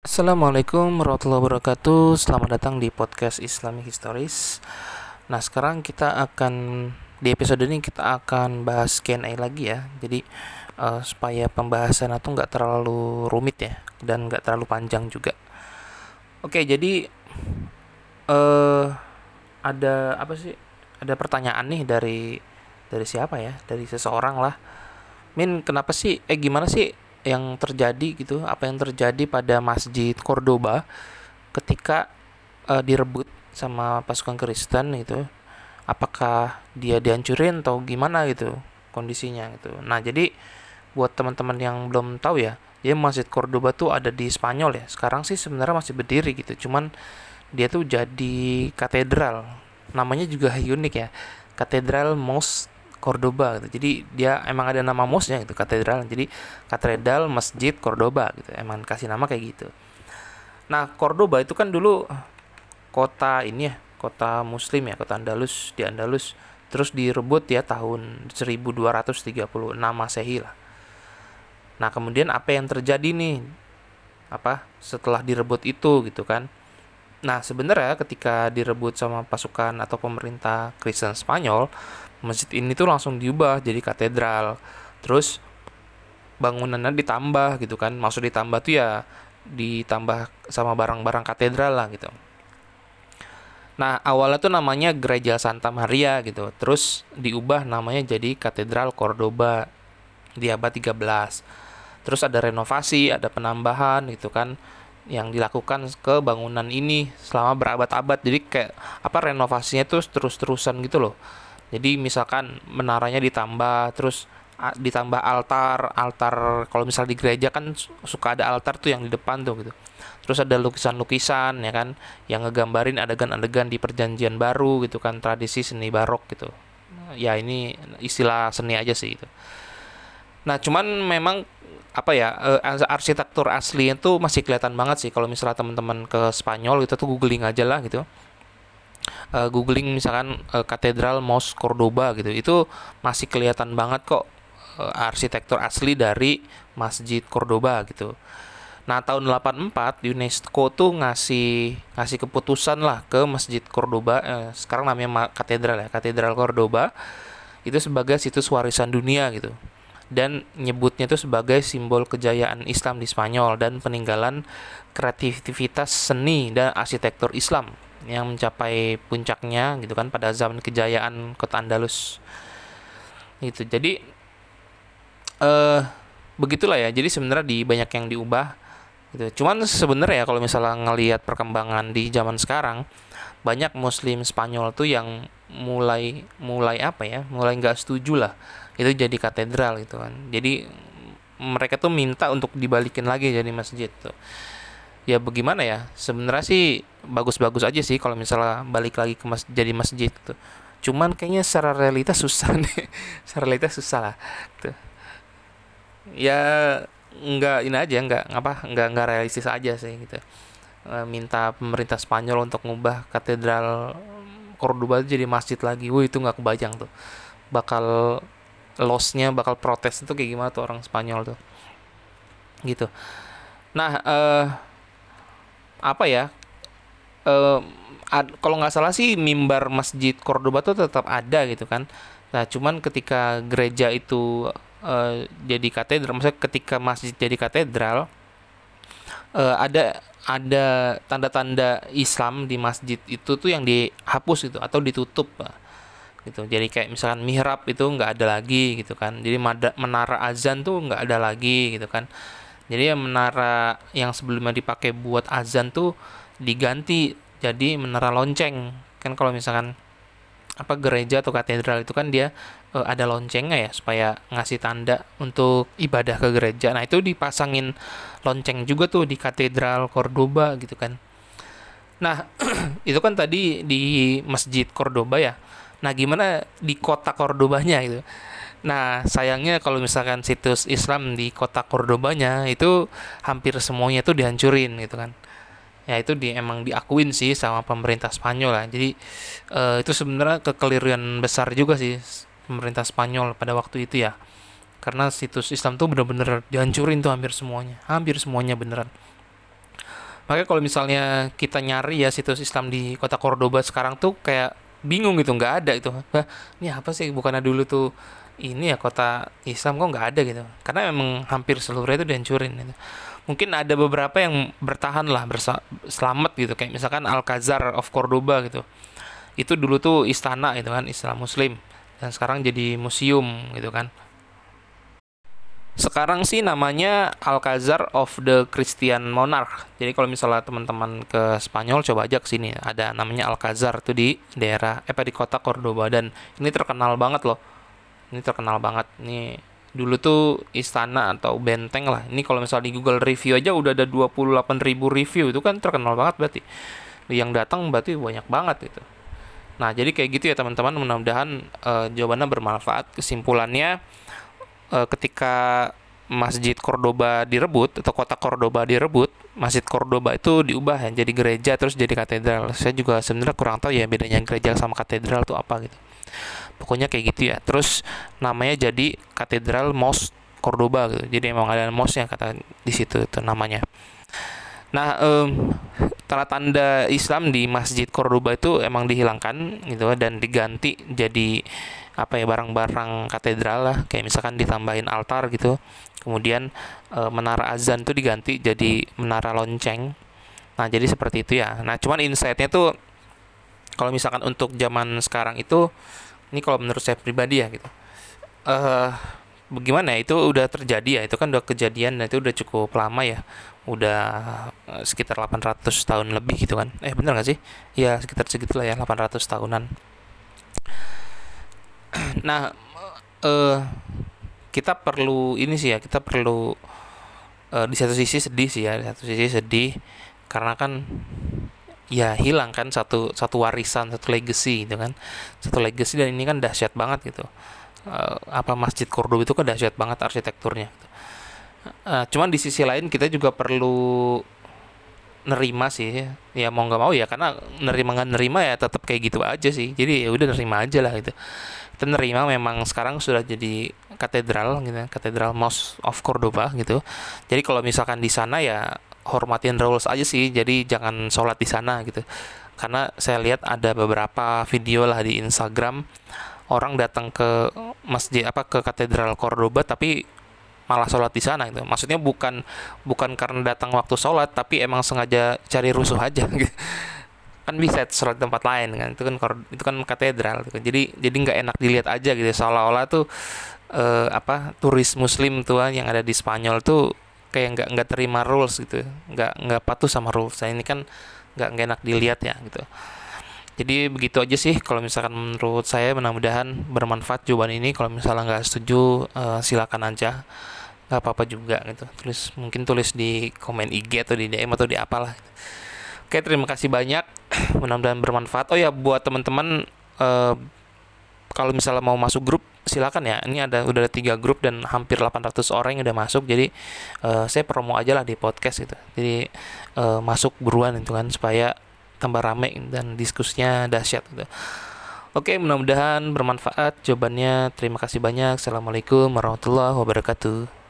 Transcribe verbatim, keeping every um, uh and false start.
Assalamualaikum warahmatullahi wabarakatuh. Selamat datang di podcast Islamic Histories. Nah, sekarang kita akan di episode ini kita akan bahas Q and A lagi ya. Jadi uh, supaya pembahasan itu nggak terlalu rumit ya dan nggak terlalu panjang juga. Oke, jadi uh, ada apa sih? Ada pertanyaan nih dari dari siapa ya? Dari seseorang lah. Min, kenapa sih? Eh, gimana sih yang terjadi gitu? Apa yang terjadi pada Masjid Cordoba ketika eh, direbut sama pasukan Kristen gitu? Apakah dia dihancurin atau gimana gitu kondisinya gitu? Nah, jadi buat teman-teman yang belum tahu ya, jadi Masjid Cordoba tuh ada di Spanyol ya. Sekarang sih sebenarnya masih berdiri gitu, cuman dia tuh jadi katedral. Namanya juga unik ya, Katedral Mos Cordoba gitu. Jadi dia emang ada nama mosnya gitu, katedral. Jadi katedral Masjid Cordoba gitu. Emang kasih nama kayak gitu. Nah, Cordoba itu kan dulu kota ini ya, kota muslim ya, kota Andalus di Andalus. Terus direbut ya tahun seribu dua ratus tiga puluh enam Masehi lah. Nah, kemudian apa yang terjadi nih? Apa setelah direbut itu gitu kan? Nah, sebenarnya ketika direbut sama pasukan atau pemerintah Kristen Spanyol, masjid ini tuh langsung diubah jadi katedral. Terus bangunannya ditambah gitu kan. Maksud ditambah tuh ya ditambah sama barang-barang katedral lah gitu. Nah, awalnya tuh namanya Gereja Santa Maria gitu. Terus diubah namanya jadi Katedral Cordoba di abad tiga belas. Terus ada renovasi, ada penambahan gitu kan yang dilakukan ke bangunan ini selama berabad-abad. Jadi kayak apa renovasinya tuh terus-terusan gitu loh. Jadi misalkan menaranya ditambah, terus ditambah altar, altar kalau misal di gereja kan suka ada altar tuh yang di depan tuh gitu. Terus ada lukisan-lukisan ya kan yang ngegambarin adegan-adegan di perjanjian baru gitu kan, tradisi seni barok gitu. Ya ini istilah seni aja sih itu. Nah, cuman memang apa ya eh, arsitektur aslinya tuh masih kelihatan banget sih kalau misalnya teman-teman ke Spanyol gitu tuh googling aja lah gitu. Eh, googling misalkan eh, Katedral Mos Cordoba gitu. Itu masih kelihatan banget kok eh, arsitektur asli dari Masjid Cordoba gitu. Nah, tahun delapan puluh empat UNESCO tuh ngasih ngasih keputusan lah ke Masjid Cordoba, eh, sekarang namanya katedral ya, Katedral Cordoba itu sebagai situs warisan dunia gitu. Dan nyebutnya itu sebagai simbol kejayaan Islam di Spanyol dan peninggalan kreativitas seni dan arsitektur Islam yang mencapai puncaknya gitu kan pada zaman kejayaan kota Andalus. Gitu. Jadi eh begitulah ya. Jadi sebenarnya di banyak yang diubah gitu. Cuman sebenarnya ya kalau misalnya ngelihat perkembangan di zaman sekarang, banyak Muslim Spanyol tuh yang mulai mulai apa ya, mulai nggak setuju lah itu jadi katedral gitu kan. Jadi mereka tuh minta untuk dibalikin lagi jadi masjid tuh. Ya bagaimana ya? Sebenarnya sih bagus-bagus aja sih kalau misalnya balik lagi ke mas jadi masjid gitu. Cuman kayaknya secara realitas susah nih. Secara realitas susah lah. Tuh. Ya nggak ini aja nggak apa nggak nggak realistis aja sih gitu. E, minta pemerintah Spanyol untuk ngubah katedral Cordoba jadi masjid lagi. Wih, itu nggak kebayang tuh. Bakal lossnya bakal protes itu kayak gimana tuh orang Spanyol tuh. Gitu. Nah, eh apa ya? Eh ad- kalau nggak salah sih mimbar Masjid Cordoba tuh tetap ada gitu kan. Nah, cuman ketika gereja itu eh, jadi katedral, maksudnya ketika masjid jadi katedral, eh, ada ada tanda-tanda Islam di masjid itu tuh yang dihapus gitu atau ditutup gitu. Jadi kayak misalkan mihrab itu nggak ada lagi gitu kan. Jadi menara azan tuh nggak ada lagi gitu kan. Jadi ya menara yang sebelumnya dipakai buat azan tuh diganti jadi menara lonceng. Kan kalau misalkan apa gereja atau katedral itu kan dia eh, ada loncengnya ya supaya ngasih tanda untuk ibadah ke gereja. Nah, itu dipasangin lonceng juga tuh di Katedral Cordoba gitu kan. Nah, itu kan tadi di Masjid Cordoba ya. Nah, gimana di kota Cordobanya gitu? Nah, sayangnya kalau misalkan situs Islam di kota Cordobanya itu hampir semuanya tuh dihancurin gitu kan. Ya itu di emang diakuin sih sama pemerintah Spanyol lah. Jadi eh, itu sebenarnya kekeliruan besar juga sih pemerintah Spanyol pada waktu itu ya. Karena situs Islam tuh bener-bener dihancurin tuh hampir semuanya. Hampir semuanya beneran. Makanya kalau misalnya kita nyari ya situs Islam di kota Cordoba sekarang tuh kayak bingung gitu, nggak ada itu. Bah, ini apa sih? Bukannya dulu tuh ini ya kota Islam, kok nggak ada gitu? Karena memang hampir seluruhnya itu dihancurin gitu. Mungkin ada beberapa yang bertahan lah, bersa- selamat gitu. Kayak misalkan Alcazar of Cordoba gitu. Itu dulu tuh istana gitu kan, Islam Muslim. Dan sekarang jadi museum gitu kan. Sekarang sih namanya Alcazar of the Christian Monarch. Jadi kalau misalnya teman-teman ke Spanyol coba aja ke sini. Ada namanya Alcazar tuh di daerah eh apa di kota Cordoba, dan ini terkenal banget loh. Ini terkenal banget. Ini dulu tuh istana atau benteng lah. Ini kalau misalnya di Google review aja udah ada dua puluh delapan ribu review. Itu kan terkenal banget berarti. Yang datang berarti banyak banget gitu. Nah, jadi kayak gitu ya teman-teman. Mudah-mudahan eh, jawabannya bermanfaat. Kesimpulannya, eh, ketika Masjid Cordoba direbut atau kota Cordoba direbut, Masjid Cordoba itu diubah ya jadi gereja terus jadi katedral. Saya juga sebenarnya kurang tahu ya bedanya gereja sama katedral itu apa gitu. Pokoknya kayak gitu ya. Terus namanya jadi Katedral Mos Cordoba gitu. Jadi emang ada mosnya kata di situ itu namanya. Nah, em, tanda-tanda Islam di Masjid Cordoba itu emang dihilangkan gitu dan diganti jadi apa ya, barang-barang katedral lah, kayak misalkan ditambahin altar gitu. Kemudian e, menara azan tuh diganti jadi menara lonceng. Nah, jadi seperti itu ya. Nah, cuman insight-nya tuh kalau misalkan untuk zaman sekarang itu, ini kalau menurut saya pribadi ya gitu. Eh bagaimana ya, itu udah terjadi ya, itu kan udah kejadian dan itu udah cukup lama ya, udah eh, sekitar delapan ratus tahun lebih gitu kan. Eh bener gak sih? Ya sekitar segitulah ya, delapan ratus tahunan. Nah, eh kita perlu ini sih ya, kita perlu eh, di satu sisi sedih sih ya, di satu sisi sedih karena kan ya hilang kan satu satu warisan, satu legacy gitu kan, satu legacy, dan ini kan dahsyat banget gitu. Eh, apa Masjid Cordoba itu kan dahsyat banget arsitekturnya gitu. Eh, cuman di sisi lain kita juga perlu nerima sih ya, mau nggak mau ya, karena nerima nggak nerima ya tetap kayak gitu aja sih, jadi ya udah nerima aja lah gitu. Kita nerima memang sekarang sudah jadi katedral gitu, katedral Mosque of Cordoba gitu. Jadi kalau misalkan di sana ya hormatin rules aja sih, jadi jangan sholat di sana gitu. Karena saya lihat ada beberapa video lah di Instagram, orang datang ke masjid apa ke katedral Cordoba tapi malah sholat di sana gitu. Maksudnya bukan bukan karena datang waktu sholat, tapi emang sengaja cari rusuh aja gitu. Kan bisa sholat di tempat lain kan, itu kan itu kan katedral gitu. Jadi jadi nggak enak dilihat aja gitu, seolah-olah tuh eh, apa turis muslim tuh yang ada di Spanyol tuh kayak nggak nggak terima rules gitu, nggak nggak patuh sama rules. Nah ini kan nggak nggak enak dilihat ya gitu. Jadi begitu aja sih kalau misalkan menurut saya, mudah-mudahan bermanfaat jawaban ini. Kalau misalnya nggak setuju, eh, silakan aja, nggak apa-apa juga gitu. Tulis, mungkin tulis di komen I G atau di D M atau di apalah. Oke, terima kasih banyak. Mudah-mudahan bermanfaat. Oh ya, buat teman-teman, eh, kalau misalnya mau masuk grup silakan ya. Ini ada udah ada tiga grup dan hampir delapan ratus orang yang udah masuk. Jadi eh, saya promo aja lah di podcast gitu. Jadi eh, masuk buruan itu kan supaya tambah rame dan diskusinya dahsyat gitu. Oke, mudah-mudahan bermanfaat jawabannya. Terima kasih banyak. Assalamualaikum warahmatullahi wabarakatuh.